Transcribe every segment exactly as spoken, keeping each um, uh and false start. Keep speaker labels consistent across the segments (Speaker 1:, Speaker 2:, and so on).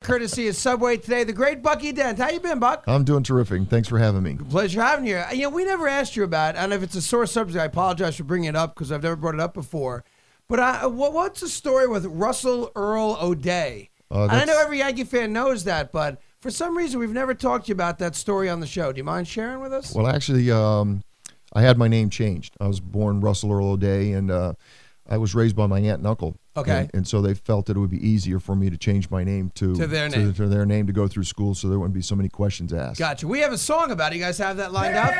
Speaker 1: courtesy of Subway today. The great Bucky Dent. How you been, Buck?
Speaker 2: I'm doing terrific. Thanks for having me.
Speaker 1: Pleasure having you. You know, we never asked you about, and if it's a sore subject, I apologize for bringing it up because I've never brought it up before. But I, what, what's the story with Russell Earl O'Day?
Speaker 2: Uh,
Speaker 1: and I know every Yankee fan knows that, but for some reason we've never talked to you about that story on the show. Do you mind sharing with us?
Speaker 2: Well, actually, um, I had my name changed. I was born Russell Earl O'Day, and uh, I was raised by my aunt and uncle.
Speaker 1: Okay.
Speaker 2: And, and so they felt that it would be easier for me to change my name to,
Speaker 1: To their name.
Speaker 2: to their name to go through school so there wouldn't be so many questions asked.
Speaker 1: Gotcha. We have a song about it. You guys have that lined up?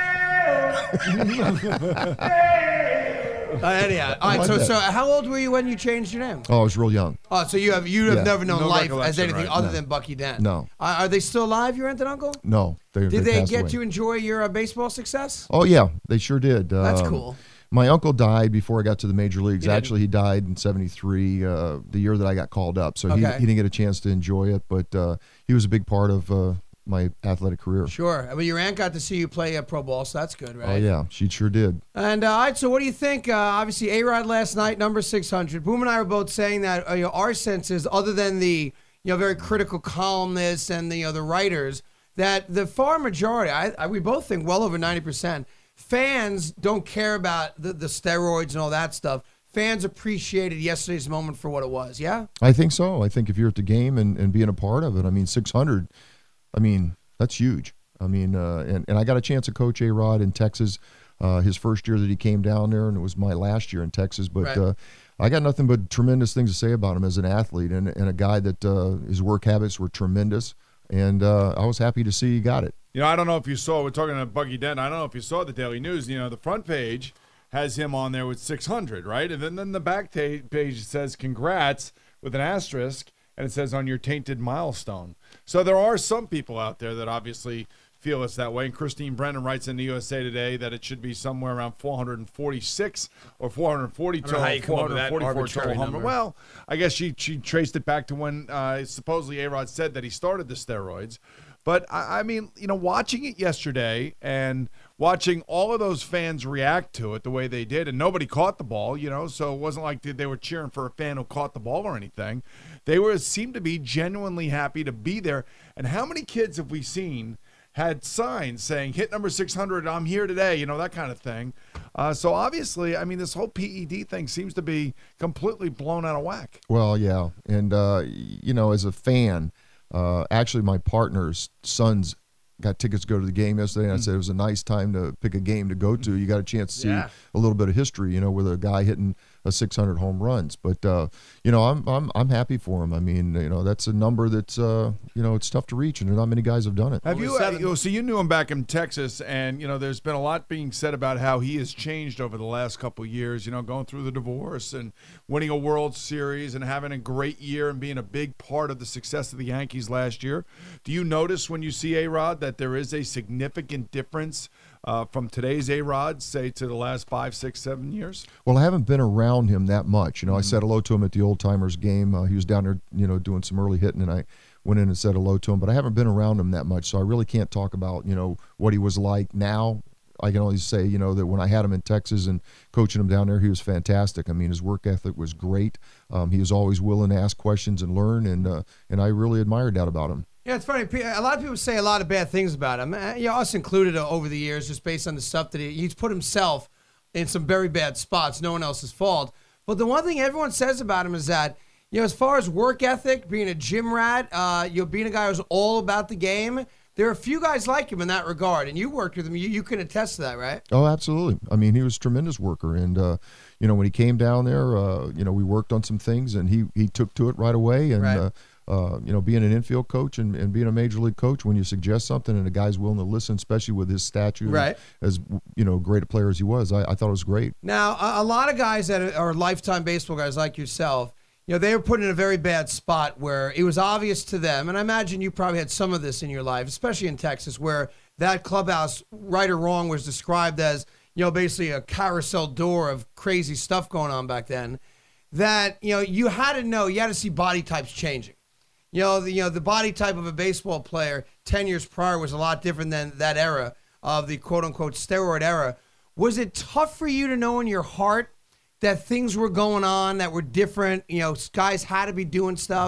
Speaker 1: uh, anyhow, all right. So, so how old were you when you changed your name?
Speaker 2: Oh, I was real young.
Speaker 1: Oh, so you have you have
Speaker 2: Yeah.
Speaker 1: never known
Speaker 3: No
Speaker 1: life as
Speaker 3: recollection,
Speaker 1: anything
Speaker 3: right?
Speaker 1: other
Speaker 2: No.
Speaker 1: than Bucky Dent.
Speaker 2: No.
Speaker 1: Uh, are they still alive, your aunt and uncle?
Speaker 2: No. They,
Speaker 1: Did they,
Speaker 2: passed
Speaker 1: get
Speaker 2: away.
Speaker 1: to enjoy your uh, baseball success?
Speaker 2: Oh, yeah. They sure did.
Speaker 1: That's
Speaker 2: Um,
Speaker 1: cool.
Speaker 2: My uncle died before I got to the major leagues.
Speaker 1: He did?
Speaker 2: Actually, he died in seventy-three, uh, the year that I got called up. So he,
Speaker 1: Okay.
Speaker 2: he didn't get a chance to enjoy it, but uh, he was a big part of uh, my athletic career.
Speaker 1: Sure. I mean, your aunt got to see you play uh, pro ball, so that's good, right?
Speaker 2: Oh, yeah. She sure did.
Speaker 1: And uh, all right, so what do you think? Uh, obviously, A-Rod last night, number six hundred. Boom and I were both saying that uh, you know, our sense is, other than the you know very critical columnists and the you know, the writers, that the far majority, I, I, we both think well over ninety percent, fans don't care about the, the steroids and all that stuff. Fans appreciated yesterday's moment for what it was, yeah?
Speaker 2: I think so. I think if you're at the game and, and being a part of it, I mean, six hundred, I mean, that's huge. I mean, uh, and, and I got a chance to coach A-Rod in Texas uh, his first year that he came down there, and it was my last year in Texas. But
Speaker 1: Right.
Speaker 2: uh, I got nothing but tremendous things to say about him as an athlete and, and a guy that uh, his work habits were tremendous. And uh, I was happy to see he got it.
Speaker 3: You know, I don't know if you saw, we're talking about Bucky Dent. I don't know if you saw the Daily News. You know, the front page has him on there with six hundred, right? And then, then the back ta- page says, congrats, with an asterisk, and it says, on your tainted milestone. So there are some people out there that obviously feel it's that way. And Christine Brennan writes in the U S A Today that it should be somewhere around four hundred forty-six or four hundred forty
Speaker 4: I don't
Speaker 3: total,
Speaker 4: know how you come up with that
Speaker 3: four hundred forty-four
Speaker 4: arbitrary
Speaker 3: total home
Speaker 4: number.
Speaker 3: run. Well, I guess she she traced it back to when uh, supposedly A-Rod said that he started the steroids. But, I, I mean, you know, watching it yesterday and watching all of those fans react to it the way they did, and nobody caught the ball, you know, so it wasn't like they were cheering for a fan who caught the ball or anything. They were seemed to be genuinely happy to be there. And how many kids have we seen had signs saying, hit number six hundred, I'm here today, you know, that kind of thing. Uh, so obviously, I mean, this whole P E D thing seems to be completely blown out of whack.
Speaker 2: Well, yeah. And, uh, you know, as a fan, uh, actually my partner's sons got tickets to go to the game yesterday, and I said it was a nice time to pick a game to go to. You got a chance to see
Speaker 4: Yeah.
Speaker 2: a little bit of history, you know, with a guy hitting a six hundred home runs. But uh, you know, I'm I'm I'm happy for him. I mean, you know, that's a number that's uh, you know, it's tough to reach, and not many guys have done it.
Speaker 3: Have
Speaker 4: Only
Speaker 3: you, uh,
Speaker 4: seven.
Speaker 3: you know, so you knew him back in Texas, and, you know, there's been a lot being said about how he has changed over the last couple of years, you know, going through the divorce and winning a World Series and having a great year and being a big part of the success of the Yankees last year. Do you notice when you see A-Rod that there is a significant difference uh, from today's A-Rod, say, to the last five, six, seven years?
Speaker 2: Well, I haven't been around him that much. You know, I said hello to him at the Old Timers game. Uh, he was down there, you know, doing some early hitting, and I went in and said hello to him. But I haven't been around him that much, so I really can't talk about, you know, what he was like now. I can only say, you know, that when I had him in Texas and coaching him down there, he was fantastic. I mean, his work ethic was great. Um, he was always willing to ask questions and learn, and uh, and I really admired that about him.
Speaker 1: Yeah, it's funny. A lot of people say a lot of bad things about him. Uh, You know, us included uh, over the years, just based on the stuff that he, he's put himself in some very bad spots. No one else's fault. But the one thing everyone says about him is that, you know, as far as work ethic, being a gym rat, uh, you know, being a guy who's all about the game, there are a few guys like him in that regard. And you worked with him. You, you can attest to that, right?
Speaker 2: Oh, absolutely. I mean, he was a tremendous worker. And, uh, you know, when he came down there, uh, you know, we worked on some things, and he, he took to it right away. And,
Speaker 1: Right.
Speaker 2: uh, uh, you know, being an infield coach and, and being a major league coach, when you suggest something and a guy's willing to listen, especially with his stature,
Speaker 1: Right.
Speaker 2: as, you know, great a player as he was, I, I thought it was great.
Speaker 1: Now, a, a lot of guys that are lifetime baseball guys like yourself, you know, they were put in a very bad spot where it was obvious to them, and I imagine you probably had some of this in your life, especially in Texas, where that clubhouse, right or wrong, was described as, you know, basically a carousel door of crazy stuff going on back then, that, you know, you had to know, you had to see body types changing. You know, the, you know, the body type of a baseball player ten years prior was a lot different than that era of the quote-unquote steroid era. Was it tough for you to know in your heart that things were going on that were different? You know, guys had to be doing stuff.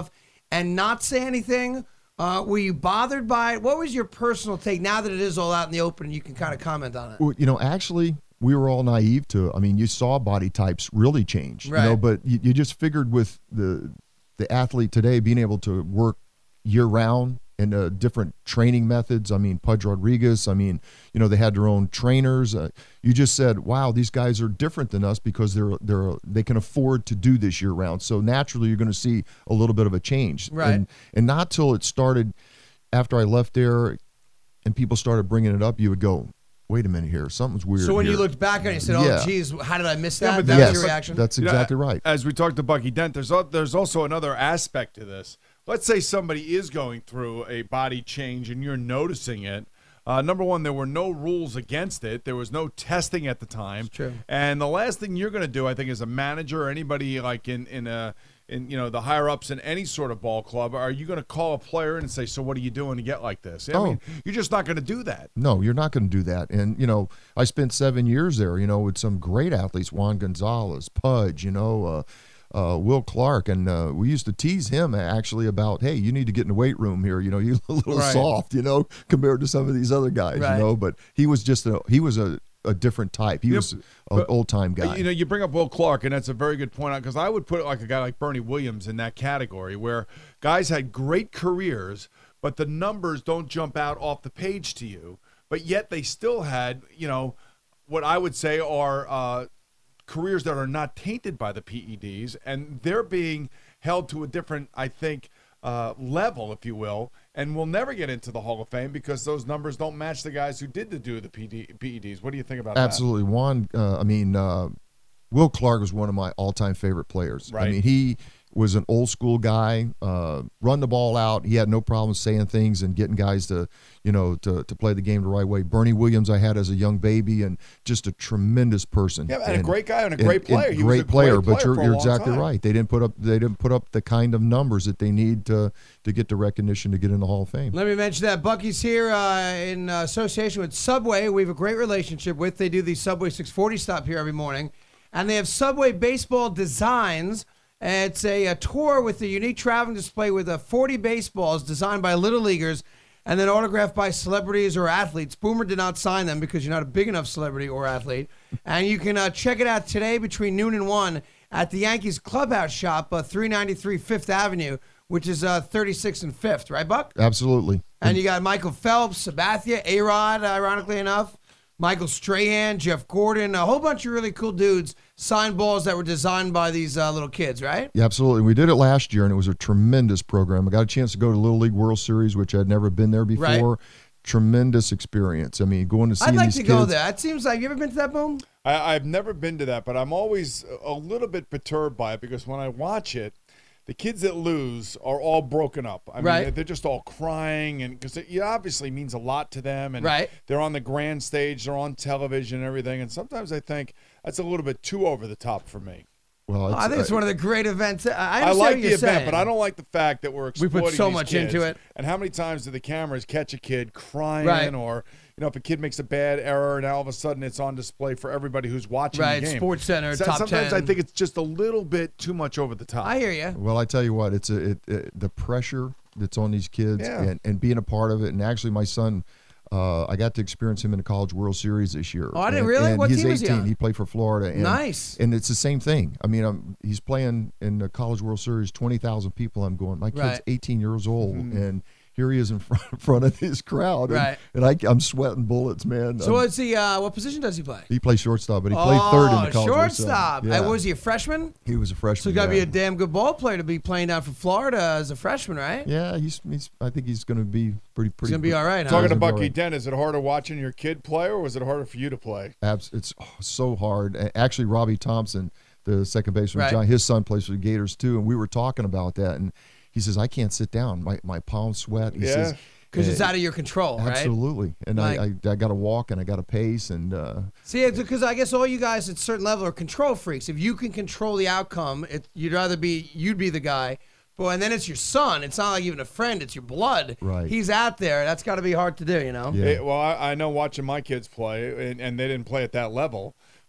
Speaker 1: and not say anything? Uh, were you bothered by it? What was your personal take now that it is all out in the open and you can kind of comment on it?
Speaker 2: Well, you know, actually, we were all naive to. I mean, you saw body types really change,
Speaker 1: right.
Speaker 2: you know, but you, you just figured with the the athlete today being able to work year round and uh, different training methods. I mean, Pudge Rodriguez. I mean, you know, they had their own trainers. Uh, you just said, "Wow, these guys are different than us because they're they're they can afford to do this year round." So naturally, you're going to see a little bit of a change,
Speaker 1: right?
Speaker 2: And, and not till it started after I left there, and people started bringing it up. You would go, "Wait a minute here, something's weird."
Speaker 1: So when
Speaker 2: here.
Speaker 1: you looked back on it, you said, "Oh,
Speaker 2: Yeah.
Speaker 1: geez, how did I miss
Speaker 3: Yeah,
Speaker 1: that?"
Speaker 3: but
Speaker 1: That
Speaker 2: yes,
Speaker 1: was your reaction.
Speaker 2: that's
Speaker 3: You know,
Speaker 2: exactly right.
Speaker 3: As we talked to Bucky Dent, there's al- there's also another aspect to this. Let's say somebody is going through a body change and you're noticing it. Uh, number one, there were no rules against it. There was no testing at the time.
Speaker 1: True.
Speaker 3: And the last thing you're going to do, I think, as a manager or anybody like in in a in you know the higher ups in any sort of ball club, are you going to call a player and say, "So what are you doing to get like this?" I
Speaker 2: Oh.
Speaker 3: mean, you're just not going to do that.
Speaker 2: No, you're not going to do that. And, you know, I spent seven years there, you know, with some great athletes, Juan Gonzalez, Pudge, you know, uh, uh, Will Clark. And uh, we used to tease him actually about, hey, you need to get in the weight room here. You know, you're a little
Speaker 3: Right.
Speaker 2: soft, you know, compared to some of these other guys,
Speaker 1: Right.
Speaker 2: you know. But he was just a, he was a, a different type. He
Speaker 3: Yep.
Speaker 2: was an
Speaker 3: But-
Speaker 2: old time guy.
Speaker 3: You know, you bring up Will Clark, and that's a very good point because I would put like a guy like Bernie Williams in that category where guys had great careers, but the numbers don't jump out off the page to you. But yet they still had, you know, what I would say are uh, careers that are not tainted by the P E Ds, and they're being held to a different, I think, uh, level, if you will, and will never get into the Hall of Fame because those numbers don't match the guys who did the do the P D, P E Ds. What do you think about
Speaker 2: Absolutely. Juan, uh, I mean, uh, Will Clark was one of my all-time favorite players.
Speaker 3: Right.
Speaker 2: I mean, he was an old school guy, uh, run the ball out. He had no problem saying things and getting guys to, you know, to, to play the game the right way. Bernie Williams I had as a young baby and just a tremendous person.
Speaker 3: that? Yeah, and, a great guy and a great player.
Speaker 2: And
Speaker 3: He was
Speaker 2: great
Speaker 3: a
Speaker 2: player,
Speaker 3: great player
Speaker 2: but you're,
Speaker 3: for a
Speaker 2: you're
Speaker 3: long
Speaker 2: exactly
Speaker 3: time.
Speaker 2: right. They didn't put up they didn't put up the kind of numbers that they need to to get the recognition to get in the Hall of Fame.
Speaker 1: Let me mention that Bucky's here uh, in uh, association with Subway. We have a great relationship with. They do the Subway six forty stop here every morning. And they have Subway Baseball Designs. It's a, a tour with a unique traveling display with uh, forty baseballs designed by Little Leaguers and then autographed by celebrities or athletes. Boomer did not sign them because you're not a big enough celebrity or athlete. And you can uh, check it out today between noon and one at the Yankees Clubhouse Shop, uh, three ninety-three Fifth Avenue, which is uh, thirty-sixth and Fifth, right, Buck?
Speaker 2: Absolutely.
Speaker 1: And you got Michael Phelps, Sabathia, A-Rod, ironically enough, Michael Strahan, Jeff Gordon, a whole bunch of really cool dudes signed balls that were designed by these uh, little kids, right?
Speaker 2: Yeah, absolutely. We did it last year, and it was a tremendous program. I got a chance to go to Little League World Series, which I'd never been there before.
Speaker 1: Right.
Speaker 2: Tremendous experience. I mean, going to see
Speaker 1: I'd like
Speaker 2: these
Speaker 1: to
Speaker 2: kids.
Speaker 1: go there. It seems like, you ever been to that, Boom?
Speaker 3: I, I've never been to that, but I'm always a little bit perturbed by it because when I watch it, the kids that lose are all broken up. I
Speaker 1: Right.
Speaker 3: mean, they're just all crying, and because it obviously means a lot to them, and
Speaker 1: Right.
Speaker 3: they're on the grand stage, they're on television, and everything. And sometimes I think that's a little bit too over the top for me.
Speaker 2: Well,
Speaker 1: I think it's
Speaker 2: uh,
Speaker 1: one of the great events. I,
Speaker 3: I
Speaker 1: understand
Speaker 3: like
Speaker 1: what
Speaker 3: the
Speaker 1: you're
Speaker 3: event,
Speaker 1: saying.
Speaker 3: but I don't like the fact that we're
Speaker 1: We
Speaker 3: exploiting
Speaker 1: put so
Speaker 3: these
Speaker 1: much
Speaker 3: kids.
Speaker 1: into it.
Speaker 3: And how many times do the cameras catch a kid crying,
Speaker 1: Right.
Speaker 3: or you know, if a kid makes a bad error, and all of a sudden it's on display for everybody who's watching
Speaker 1: Right,
Speaker 3: the game.
Speaker 1: Sports Center,
Speaker 3: So-
Speaker 1: top
Speaker 3: Sometimes I
Speaker 1: ten.
Speaker 3: think it's just a little bit too much over the top.
Speaker 1: I hear you.
Speaker 2: Well, I tell you what, it's a, it, it, the pressure that's on these kids
Speaker 3: Yeah.
Speaker 2: and, and being a part of it. And actually, my son, uh, I got to experience him in the College World Series this year.
Speaker 1: Oh, I didn't
Speaker 2: And-
Speaker 1: really?
Speaker 2: And
Speaker 1: What
Speaker 2: he's
Speaker 1: team was he
Speaker 2: eighteen.
Speaker 1: on?
Speaker 2: He played for Florida. And,
Speaker 1: Nice.
Speaker 2: And it's the same thing. I mean, um he's playing in the College World Series, twenty thousand people. I'm going, my kid's
Speaker 1: Right.
Speaker 2: eighteen years old. And here he is in front, in front of his crowd. And,
Speaker 1: Right.
Speaker 2: and I, I'm sweating bullets, man.
Speaker 1: So
Speaker 2: Um,
Speaker 1: what's he, uh, what position does he play?
Speaker 2: he plays shortstop, but he played third in the
Speaker 1: Oh,
Speaker 2: College World Series.
Speaker 1: shortstop.
Speaker 2: Yeah.
Speaker 1: And was he a freshman?
Speaker 2: He was a freshman.
Speaker 1: So you got to be
Speaker 2: yeah.
Speaker 1: a damn good ball player to be playing down for Florida as a freshman, right?
Speaker 2: Yeah, he's, he's. I think he's going to be pretty. pretty
Speaker 1: He's going to be all right, huh?
Speaker 3: Talking to
Speaker 2: Sounds about
Speaker 3: Bucky
Speaker 2: right.
Speaker 3: Dent, is it harder watching your kid play, or was it harder for you to play?
Speaker 2: Abs- it's oh, so hard. A- Actually, Robbie Thompson, the second baseman,
Speaker 1: Right.
Speaker 2: John, his son plays for the Gators too, and we were talking about that, and he says I can't sit down. My my palms sweat. He
Speaker 3: Yeah.
Speaker 2: says
Speaker 1: Because
Speaker 2: uh,
Speaker 1: it's out of your control, right?
Speaker 2: absolutely. And
Speaker 1: Like-
Speaker 2: I I, I got to walk and I got to pace and uh,
Speaker 1: See, it's because I guess all you guys at a certain level are control freaks. If you can control the outcome, it, you'd rather be, you'd be the guy. But and then it's your son. It's not like even a friend. It's your blood.
Speaker 2: Right.
Speaker 1: He's out there. That's got to be hard to do, you know?
Speaker 2: Yeah.
Speaker 3: Eh, well, I, I know watching my kids play, and, and they didn't play at that level.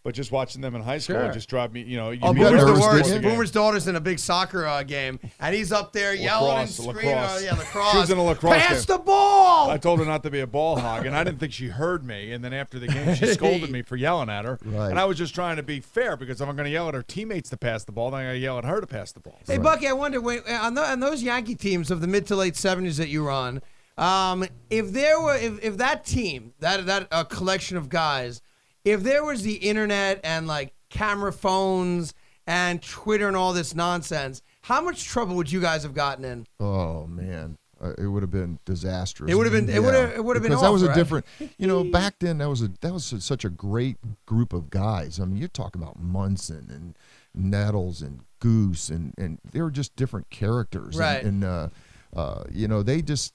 Speaker 3: but just watching them in high school
Speaker 1: Sure.
Speaker 3: just drive me, you know. You
Speaker 1: Oh,
Speaker 3: meet
Speaker 2: got
Speaker 1: Boomer's
Speaker 3: them
Speaker 1: the
Speaker 2: nervous,
Speaker 3: before
Speaker 1: worst.
Speaker 2: didn't
Speaker 3: game.
Speaker 1: Boomer's daughter's in a big soccer uh, game, and he's up there yelling
Speaker 3: Lacrosse,
Speaker 1: and screaming.
Speaker 3: lacrosse.
Speaker 1: Uh, yeah, lacrosse.
Speaker 3: She was in a lacrosse
Speaker 1: Pass
Speaker 3: game.
Speaker 1: the ball!
Speaker 3: I told her not to be a ball hog, and I didn't think she heard me. And then after the game, she scolded me for yelling at her.
Speaker 2: Right.
Speaker 3: And I was just trying to be fair because if I'm going to yell at her teammates to pass the ball, then I got to yell at her to pass the ball.
Speaker 1: Hey, Bucky, I wonder, when, on, the, on those Yankee teams of the mid to late seventies that you were on, um, if there were, if, if that team, that that uh, collection of guys, if there was the internet and like camera phones and Twitter and all this nonsense, how much trouble would you guys have gotten in?
Speaker 2: Oh man, uh, it would have been disastrous.
Speaker 1: It would have been. It would have. It would have been.
Speaker 2: Because that was
Speaker 1: awful,
Speaker 2: a
Speaker 1: right?
Speaker 2: different. You know, back then that was a that was such a great group of guys. I mean, you're talking about Munson and Nettles and Goose, and and they were just different characters.
Speaker 1: Right.
Speaker 2: And, and uh, uh, you know, they just.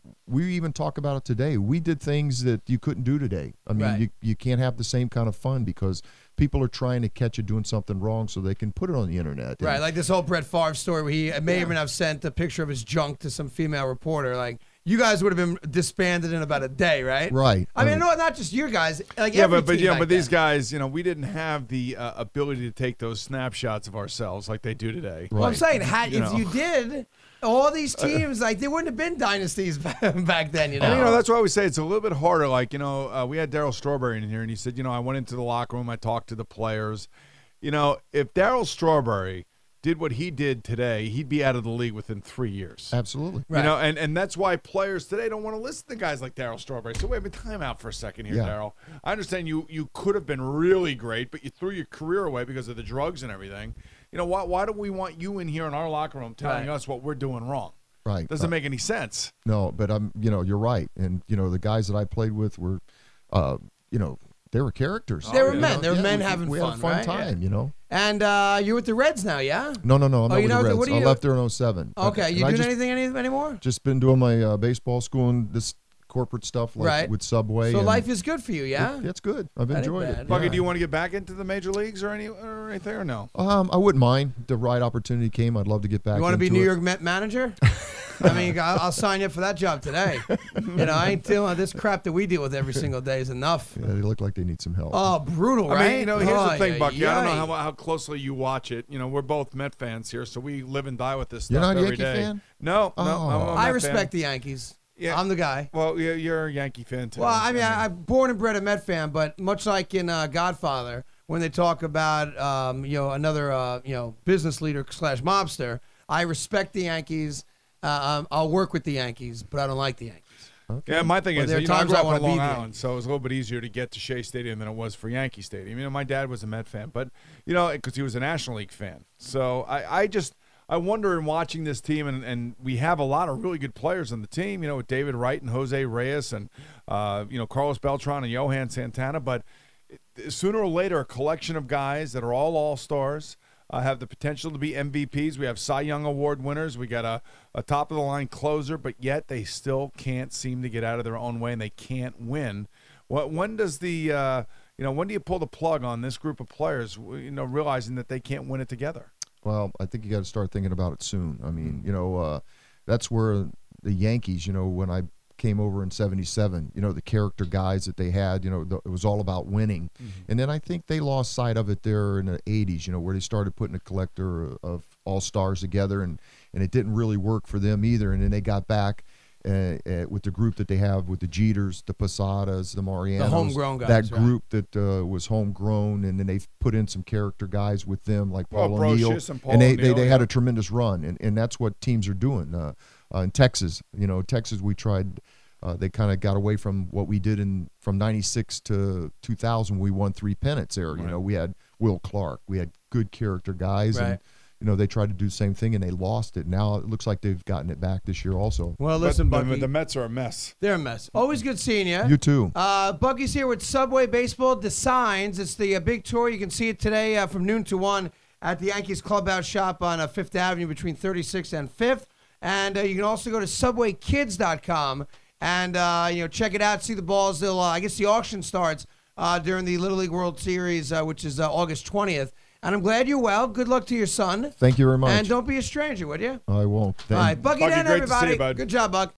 Speaker 2: We even talk about it today. We did things that you couldn't do today. I mean,
Speaker 1: Right.
Speaker 2: you you can't have the same kind of fun because people are trying to catch you doing something wrong so they can put it on the internet. And-
Speaker 1: Right, like this whole Brett Favre story where he may even have sent a picture of his junk to some female reporter. Like, you guys would have been disbanded in about a day, right?
Speaker 2: Right.
Speaker 1: I mean,
Speaker 2: I mean-
Speaker 1: no, not just your guys. Like
Speaker 3: Yeah,
Speaker 1: every
Speaker 3: but but
Speaker 1: team
Speaker 3: yeah,
Speaker 1: back
Speaker 3: but these
Speaker 1: then.
Speaker 3: guys, you know, we didn't have the uh, ability to take those snapshots of ourselves like they do today.
Speaker 1: Well, I'm
Speaker 2: Right.
Speaker 1: saying, had,
Speaker 3: You
Speaker 1: if
Speaker 3: know.
Speaker 1: you did, all these teams, like, there wouldn't have been dynasties back then, you know?
Speaker 3: And, you know, that's why we say it's a little bit harder. Like, you know, uh, we had Darryl Strawberry in here, and he said, you know, I went into the locker room, I talked to the players. You know, if Darryl Strawberry did what he did today, he'd be out of the league within three years.
Speaker 2: Absolutely.
Speaker 1: Right.
Speaker 3: You know, and, and that's why players today don't want to listen to guys like Darryl Strawberry. So wait a minute, time out for a second here,
Speaker 2: Yeah.
Speaker 3: Darryl. I understand you you could have been really great, but you threw your career away because of the drugs and everything. You know, why why do we want you in here in our locker room telling
Speaker 1: Right.
Speaker 3: us what we're doing wrong?
Speaker 2: Right.
Speaker 3: Doesn't
Speaker 2: Uh,
Speaker 3: make any sense.
Speaker 2: No, but I'm, you know, you're right. And, you know, the guys that I played with were, uh, you know, they were characters.
Speaker 1: They were
Speaker 2: You
Speaker 1: men.
Speaker 2: know?
Speaker 1: They were
Speaker 2: Yeah,
Speaker 1: men
Speaker 2: we,
Speaker 1: having
Speaker 2: we
Speaker 1: fun,
Speaker 2: had a fun
Speaker 1: right?
Speaker 2: time,
Speaker 1: Yeah.
Speaker 2: you know.
Speaker 1: And uh, you're with the Reds now, yeah?
Speaker 2: No, no, no. I'm
Speaker 1: Oh,
Speaker 2: not
Speaker 1: you
Speaker 2: with
Speaker 1: know,
Speaker 2: the
Speaker 1: what
Speaker 2: Reds.
Speaker 1: do you-
Speaker 2: I left there in oh seven.
Speaker 1: Okay,
Speaker 2: And
Speaker 1: you
Speaker 2: I
Speaker 1: doing
Speaker 2: just,
Speaker 1: anything any, anymore?
Speaker 2: just been doing my uh, baseball school and this corporate stuff like
Speaker 1: Right.
Speaker 2: with Subway.
Speaker 1: So
Speaker 2: and
Speaker 1: life is good for you, yeah?
Speaker 2: it- it's good. I've
Speaker 1: That ain't
Speaker 2: enjoyed
Speaker 1: bad.
Speaker 2: it.
Speaker 3: Bucky,
Speaker 2: Yeah.
Speaker 3: do you want to get back into the major leagues or any or anything or no?
Speaker 2: Um, I wouldn't mind. The right opportunity came. I'd love to get back.
Speaker 1: You want to be
Speaker 2: into
Speaker 1: New
Speaker 2: it.
Speaker 1: York Met manager? I mean, I'll, I'll sign you up for that job today. You know, I ain't dealing this crap that we deal with every single day is enough.
Speaker 2: Yeah, they look like they need some help.
Speaker 1: Oh, brutal, right?
Speaker 3: I mean, you know, here's
Speaker 1: Oh,
Speaker 3: the thing,
Speaker 1: yeah,
Speaker 3: Bucky. I don't know
Speaker 1: yeah.
Speaker 3: how, how closely you watch it. You know, we're both Met fans here, so we live and die with this stuff
Speaker 2: You're not a
Speaker 3: every
Speaker 2: Yankee
Speaker 3: day.
Speaker 2: fan?
Speaker 3: No, no,
Speaker 2: Oh.
Speaker 3: I'm a
Speaker 1: I
Speaker 3: Met
Speaker 1: respect
Speaker 3: fan.
Speaker 1: the Yankees.
Speaker 3: Yeah.
Speaker 1: I'm the guy.
Speaker 3: Well, you're, you're a Yankee fan too.
Speaker 1: Well, I mean, I, I'm born and bred a Met fan, but much like in uh, Godfather, when they talk about um, you know another uh, you know business leader slash mobster, I respect the Yankees. Uh, um, I'll work with the Yankees, but I don't like the Yankees.
Speaker 3: Yeah, my thing
Speaker 1: Well,
Speaker 3: is,
Speaker 1: there are
Speaker 3: you know, I
Speaker 1: times
Speaker 3: grew
Speaker 1: I
Speaker 3: up
Speaker 1: wanna
Speaker 3: on
Speaker 1: be
Speaker 3: Long
Speaker 1: there.
Speaker 3: Island, so it was a little bit easier to get to Shea Stadium than it was for Yankee Stadium. You know, my dad was a Met fan, but you know, because he was a National League fan. So I, I just, I wonder in watching this team, and, and we have a lot of really good players on the team. You know, with David Wright and Jose Reyes, and uh, you know, Carlos Beltran and Johan Santana. But sooner or later, a collection of guys that are all all stars. Uh, have the potential to be M V Ps. We have Cy Young Award winners. We got a, a top-of-the-line closer, but yet they still can't seem to get out of their own way, and they can't win. What when does the uh, you know when do you pull the plug on this group of players? You know, realizing that they can't win it together.
Speaker 2: Well, I think you got to start thinking about it soon. I mean, you know, uh, that's where the Yankees, you know, when I came over in seventy-seven, you know, the character guys that they had, you know, the, it was all about winning.
Speaker 3: Mm-hmm.
Speaker 2: And then I think they lost sight of it there in the eighties, you know, where they started putting a collector of all-stars together, and, and it didn't really work for them either. And then they got back uh, uh, with the group that they have with the Jeters, the Posadas, the Marianos.
Speaker 1: homegrown guys,
Speaker 2: That
Speaker 1: right.
Speaker 2: group that uh, was homegrown, and then they put in some character guys with them like
Speaker 3: Well,
Speaker 2: Paul O'Neill.
Speaker 3: Brocious and Paul
Speaker 2: And they, they,
Speaker 3: O'Neill,
Speaker 2: they had
Speaker 3: yeah.
Speaker 2: a tremendous run, and, and that's what teams are doing. Uh, uh, in Texas, you know, Texas, we tried, uh, they kind of got away from what we did in from ninety-six to two thousand. We won three pennants there. You
Speaker 3: Right.
Speaker 2: know, we had Will Clark, we had good character guys,
Speaker 1: Right.
Speaker 2: and, you know, they tried to do the same thing, and they lost it. Now it looks like they've gotten it back this year also.
Speaker 1: Well, listen,
Speaker 3: but,
Speaker 1: Bucky,
Speaker 3: the, the Mets are a mess.
Speaker 1: they're a mess. Always good seeing you.
Speaker 2: You too.
Speaker 1: Uh, Bucky's here with Subway Baseball Designs. It's the uh, big tour. You can see it today uh, from noon to one at the Yankees Clubhouse shop on uh, Fifth Avenue between thirty-sixth and fifth. And uh, you can also go to subway kids dot com and uh, you know check it out. See the balls. They'll, uh, I guess the auction starts uh, during the Little League World Series, uh, which is uh, August twentieth. And I'm glad you're well. Good luck to your son.
Speaker 2: Thank you very much.
Speaker 1: And don't be a stranger, would you?
Speaker 2: I won't.
Speaker 1: All right, Bucky,
Speaker 3: Bucky,
Speaker 1: Den,
Speaker 3: great to see you,
Speaker 1: everybody.
Speaker 3: bud.
Speaker 1: Good job, Buck.